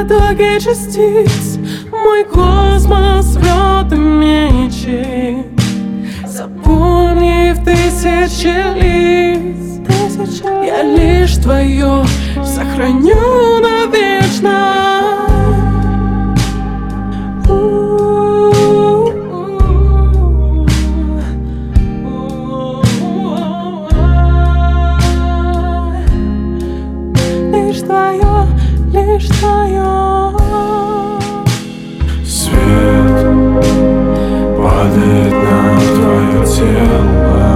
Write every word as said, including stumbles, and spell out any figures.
потоки частиц, мой космос врет и мечи. Запомни в тысячи лиц, я лишь твое сохраню навечно. Лишь твое, лишь твое. Свет падает на твое тело,